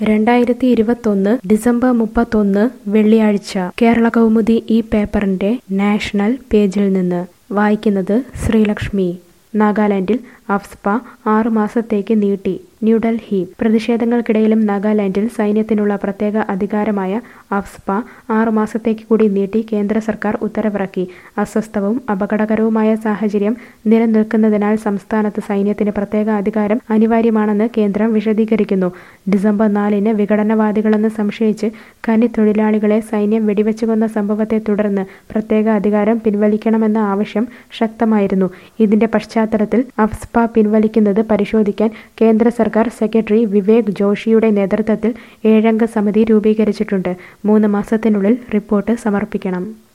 2021 December 31 വെള്ളിയാഴ്ച കേരള കൗമുദി ഈ പേപ്പറിന്റെ നാഷണൽ പേജിൽ നിന്ന് വായിക്കുന്നത് ശ്രീലക്ഷ്മി. നാഗാലാൻഡിൽ അഫ്സ്പ 6 മാസത്തേക്ക് നീട്ടി. ന്യൂഡൽഹി. പ്രതിഷേധങ്ങൾക്കിടയിലും നാഗാലാൻഡിൽ സൈന്യത്തിനുള്ള പ്രത്യേക അധികാരമായ അഫ്സ്പ 6 മാസത്തേക്ക് കൂടി നീട്ടി കേന്ദ്ര സർക്കാർ ഉത്തരവിറക്കി. അസ്വസ്ഥവും അപകടകരവുമായ സാഹചര്യം നിലനിൽക്കുന്നതിനാൽ സംസ്ഥാനത്ത് സൈന്യത്തിന് പ്രത്യേക അധികാരം അനിവാര്യമാണെന്ന് കേന്ദ്രം വിശദീകരിക്കുന്നു. ഡിസംബർ 4-ന് വിഘടനവാദികളെന്ന് സംശയിച്ച് ഖനി തൊഴിലാളികളെ സൈന്യം വെടിവെച്ച് കൊന്ന സംഭവത്തെ തുടർന്ന് പ്രത്യേക അധികാരം പിൻവലിക്കണമെന്ന ആവശ്യം ശക്തമായിരുന്നു. ഇതിന്റെ പശ്ചാത്തലത്തിൽ അഫ്സ്പ പിൻവലിക്കുന്നത് പരിശോധിക്കാൻ കേന്ദ്ര സർക്കാർ സെക്രട്ടറി വിവേക് ജോഷിയുടെ നേതൃത്വത്തിൽ 7-അംഗ സമിതി രൂപീകരിച്ചിട്ടുണ്ട്. 3 മാസത്തിനുള്ളിൽ റിപ്പോർട്ട് സമർപ്പിക്കണം.